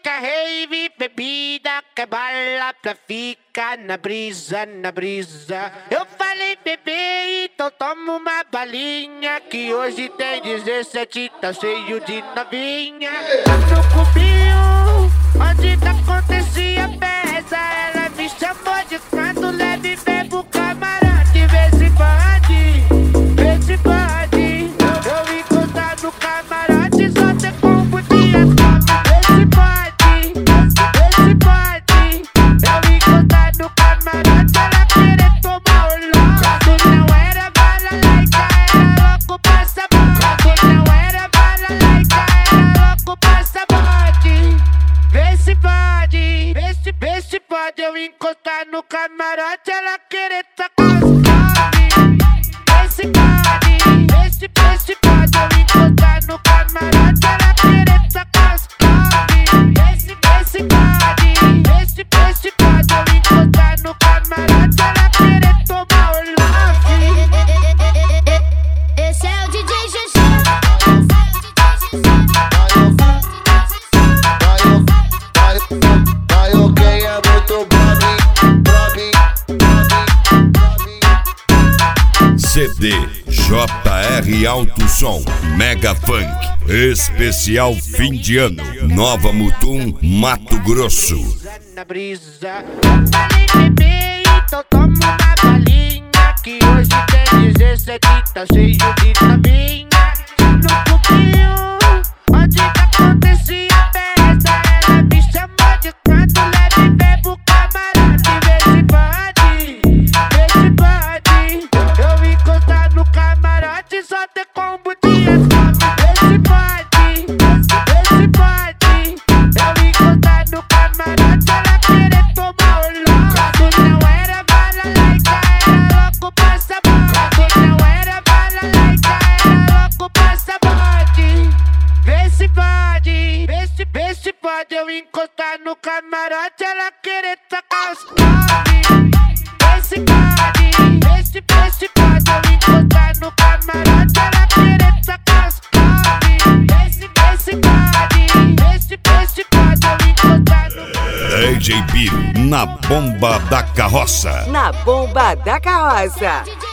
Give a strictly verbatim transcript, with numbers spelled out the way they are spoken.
quer rave, bebida, quer bala pra ficar na brisa, na brisa. Eu falei, bebê, então toma uma balinha, que hoje tem dezessete, tá cheio de novinha. No cubinho, onde acontecia festa, ela me chamou de canto leve, bebo camarote. Vê se pode, vê se pode, eu encostar no camarote, só ter combo de assalto. Vê se pode, vê se pode, eu encostar no camarote, ela querer tomar o louco. Não era bala laica, era louco pra sabor. Não era bala laica, era louco pra sabor. Vê se pode, vê se, vê se pode eu encostar no camarote, ela querer tacar os nove. Vê se pode, vê se, vê se pode eu encostar no camarote, ela querer tacar os nove. Vê se, vê se pode, vê se, vê se pode eu encostar no camarote, ela querer tomar o love. Esse é o D J G G. C D J R Alto Som Mega Funk especial fim de ano Nova Mutum, Mato Grosso. Na brisa, eu falei, bebê, então toma uma balinha, que hoje tem dezessete, tá cheio de novinha. No cubinho, onde acontecia festa, ela me chamou de canto leve, bebo camarote. Vê se pode, vê se pode, eu encostar no camarote, só ter combo de assalto. Vê se pode, vê se pode, eu encostar no camarote, ela querer tomar o louco. Não era bala laica, era louco pra sabor. Não era bala laica, era louco pra sabor. Vê se pode, vê se, vê se pode eu encostar no camarote, ela querer tacar os nove. Vê se pode, vê se, vê se pode eu encostar no camarote, ela querer tacar os nove. Vê se, vê se pode, vê se, vê se pode eu encostar no D J Biro na bomba da carroça. Na bomba da carroça.